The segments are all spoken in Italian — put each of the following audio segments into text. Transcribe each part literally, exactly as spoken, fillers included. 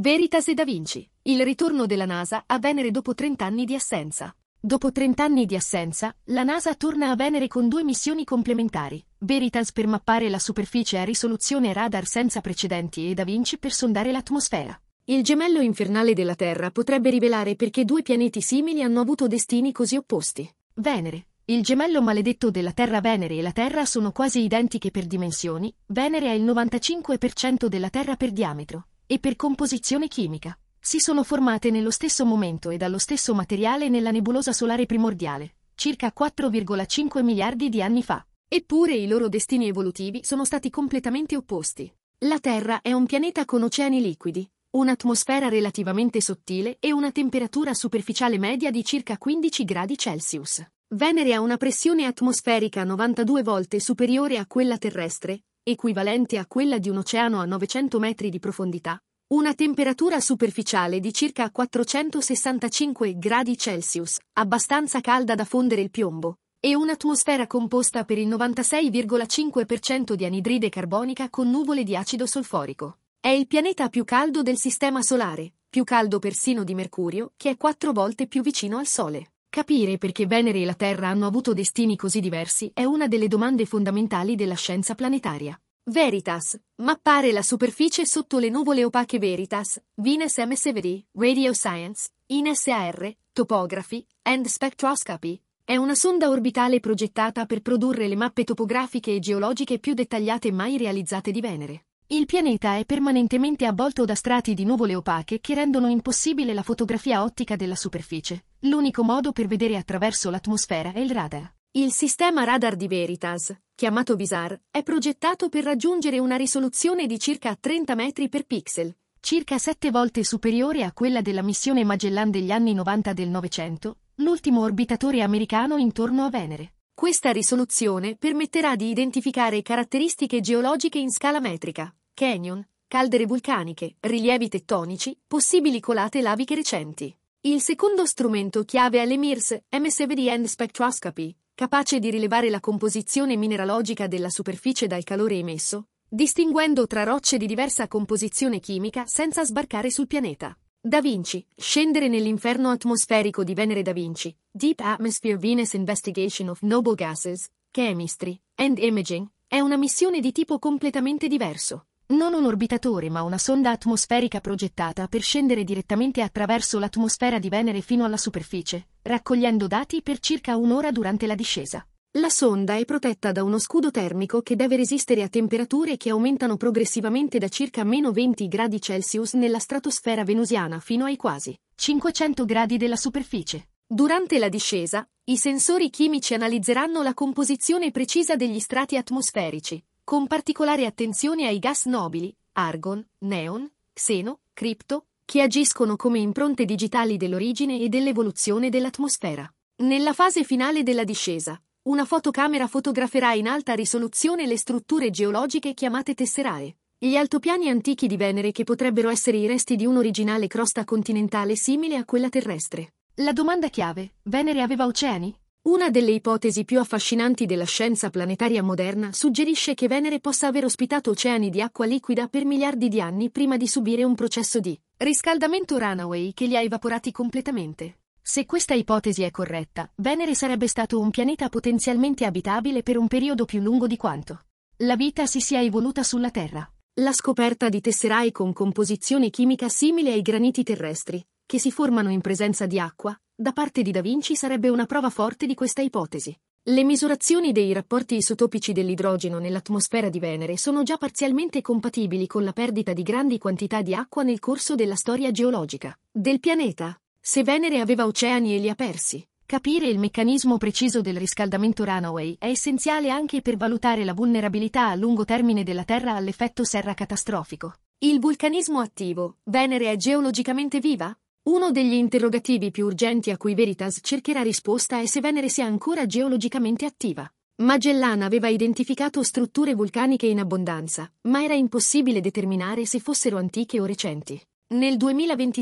Veritas e Da Vinci. Il ritorno della NASA a Venere dopo trenta anni di assenza. Dopo trenta anni di assenza, la NASA torna a Venere con due missioni complementari. Veritas per mappare la superficie a risoluzione radar senza precedenti e Da Vinci per sondare l'atmosfera. Il gemello infernale della Terra potrebbe rivelare perché due pianeti simili hanno avuto destini così opposti. Venere. Il gemello maledetto della Terra. Venere e la Terra sono quasi identiche per dimensioni. Venere è il novantacinque per cento della Terra per diametro. E per composizione chimica. Si sono formate nello stesso momento e dallo stesso materiale nella nebulosa solare primordiale, circa quattro virgola cinque miliardi di anni fa. Eppure i loro destini evolutivi sono stati completamente opposti. La Terra è un pianeta con oceani liquidi, un'atmosfera relativamente sottile e una temperatura superficiale media di circa quindici gradi Celsius. Venere ha una pressione atmosferica novantadue volte superiore a quella terrestre, equivalente a quella di un oceano a novecento metri di profondità, una temperatura superficiale di circa quattrocentosessantacinque gradi Celsius, abbastanza calda da fondere il piombo, e un'atmosfera composta per il novantasei virgola cinque per cento di anidride carbonica con nuvole di acido solforico. È il pianeta più caldo del Sistema Solare, più caldo persino di Mercurio, che è quattro volte più vicino al Sole. Capire perché Venere e la Terra hanno avuto destini così diversi è una delle domande fondamentali della scienza planetaria. Veritas. Mappare la superficie sotto le nuvole opache. Veritas, Venus M S V D, Radio Science, I N S A R, Topography and Spectroscopy, è una sonda orbitale progettata per produrre le mappe topografiche e geologiche più dettagliate mai realizzate di Venere. Il pianeta è permanentemente avvolto da strati di nuvole opache che rendono impossibile la fotografia ottica della superficie. L'unico modo per vedere attraverso l'atmosfera è il radar. Il sistema radar di Veritas, chiamato VISAR, è progettato per raggiungere una risoluzione di circa trenta metri per pixel, circa sette volte superiore a quella della missione Magellan degli anni novanta del Novecento, l'ultimo orbitatore americano intorno a Venere. Questa risoluzione permetterà di identificare caratteristiche geologiche in scala metrica, canyon, caldere vulcaniche, rilievi tettonici, possibili colate laviche recenti. Il secondo strumento chiave è l'E M I R S, M S V D and Spectroscopy, capace di rilevare la composizione mineralogica della superficie dal calore emesso, distinguendo tra rocce di diversa composizione chimica senza sbarcare sul pianeta. Da Vinci, scendere nell'inferno atmosferico di Venere. Da Vinci, Deep Atmosphere Venus Investigation of Noble Gases, Chemistry and Imaging, è una missione di tipo completamente diverso. Non un orbitatore ma una sonda atmosferica progettata per scendere direttamente attraverso l'atmosfera di Venere fino alla superficie, raccogliendo dati per circa un'ora durante la discesa. La sonda è protetta da uno scudo termico che deve resistere a temperature che aumentano progressivamente da circa meno venti gradi Celsius nella stratosfera venusiana fino ai quasi cinquecento gradi della superficie. Durante la discesa, i sensori chimici analizzeranno la composizione precisa degli strati atmosferici, con particolare attenzione ai gas nobili, argon, neon, xeno, cripto, che agiscono come impronte digitali dell'origine e dell'evoluzione dell'atmosfera. Nella fase finale della discesa, una fotocamera fotograferà in alta risoluzione le strutture geologiche chiamate tesserae, gli altopiani antichi di Venere che potrebbero essere i resti di un'originale crosta continentale simile a quella terrestre. La domanda chiave: Venere aveva oceani? Una delle ipotesi più affascinanti della scienza planetaria moderna suggerisce che Venere possa aver ospitato oceani di acqua liquida per miliardi di anni prima di subire un processo di riscaldamento runaway che li ha evaporati completamente. Se questa ipotesi è corretta, Venere sarebbe stato un pianeta potenzialmente abitabile per un periodo più lungo di quanto la vita si sia evoluta sulla Terra. La scoperta di tesserae con composizione chimica simile ai graniti terrestri, che si formano in presenza di acqua, da parte di Da Vinci sarebbe una prova forte di questa ipotesi. Le misurazioni dei rapporti isotopici dell'idrogeno nell'atmosfera di Venere sono già parzialmente compatibili con la perdita di grandi quantità di acqua nel corso della storia geologica del pianeta. Se Venere aveva oceani e li ha persi, capire il meccanismo preciso del riscaldamento runaway è essenziale anche per valutare la vulnerabilità a lungo termine della Terra all'effetto serra catastrofico. Il vulcanismo attivo: Venere è geologicamente viva? Uno degli interrogativi più urgenti a cui Veritas cercherà risposta è se Venere sia ancora geologicamente attiva. Magellan aveva identificato strutture vulcaniche in abbondanza, ma era impossibile determinare se fossero antiche o recenti. Nel duemilaventitré,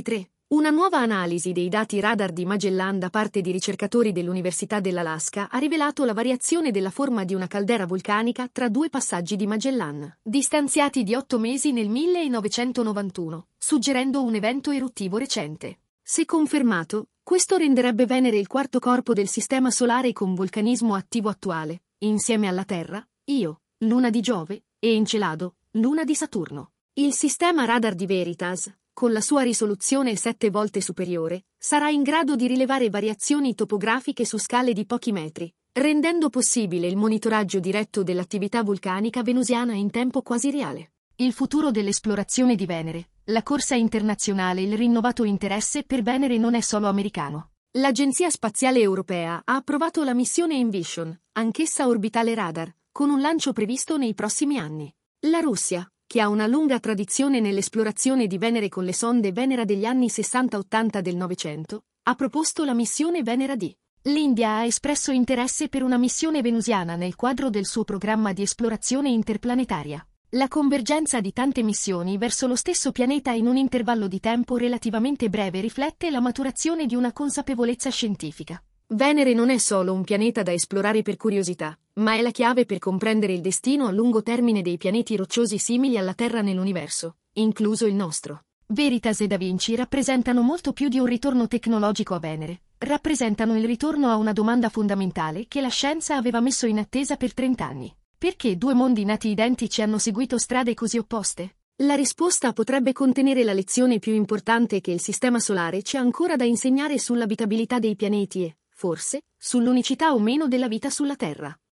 Una nuova analisi dei dati radar di Magellan da parte di ricercatori dell'Università dell'Alaska ha rivelato la variazione della forma di una caldera vulcanica tra due passaggi di Magellan, distanziati di otto mesi nel millenovecentonovantuno, suggerendo un evento eruttivo recente. Se confermato, questo renderebbe Venere il quarto corpo del Sistema Solare con vulcanismo attivo attuale, insieme alla Terra, Io, luna di Giove, e Encelado, luna di Saturno. Il sistema radar di Veritas, con la sua risoluzione sette volte superiore, sarà in grado di rilevare variazioni topografiche su scale di pochi metri, rendendo possibile il monitoraggio diretto dell'attività vulcanica venusiana in tempo quasi reale. Il futuro dell'esplorazione di Venere, la corsa internazionale e il rinnovato interesse per Venere non è solo americano. L'Agenzia Spaziale Europea ha approvato la missione Envision, anch'essa orbitale radar, con un lancio previsto nei prossimi anni. La Russia, che ha una lunga tradizione nell'esplorazione di Venere con le sonde Venera degli anni sessanta ottanta del Novecento, ha proposto la missione Venera D. L'India ha espresso interesse per una missione venusiana nel quadro del suo programma di esplorazione interplanetaria. La convergenza di tante missioni verso lo stesso pianeta in un intervallo di tempo relativamente breve riflette la maturazione di una consapevolezza scientifica. Venere non è solo un pianeta da esplorare per curiosità, ma è la chiave per comprendere il destino a lungo termine dei pianeti rocciosi simili alla Terra nell'universo, incluso il nostro. Veritas e Da Vinci rappresentano molto più di un ritorno tecnologico a Venere, rappresentano il ritorno a una domanda fondamentale che la scienza aveva messo in attesa per trent'anni. Perché due mondi nati identici hanno seguito strade così opposte? La risposta potrebbe contenere la lezione più importante che il Sistema Solare ci ha ancora da insegnare sull'abitabilità dei pianeti e, forse, sull'unicità o meno della vita sulla Terra.